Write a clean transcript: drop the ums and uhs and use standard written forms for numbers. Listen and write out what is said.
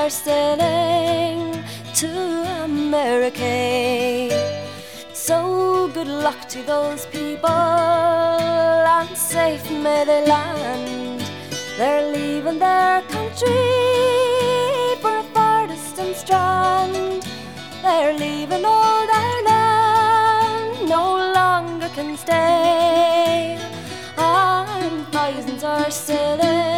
are sailing to America. So good luck to those people, and safe may they land. They're leaving their country for a far distant strand. They're leaving all their land, no longer can stay.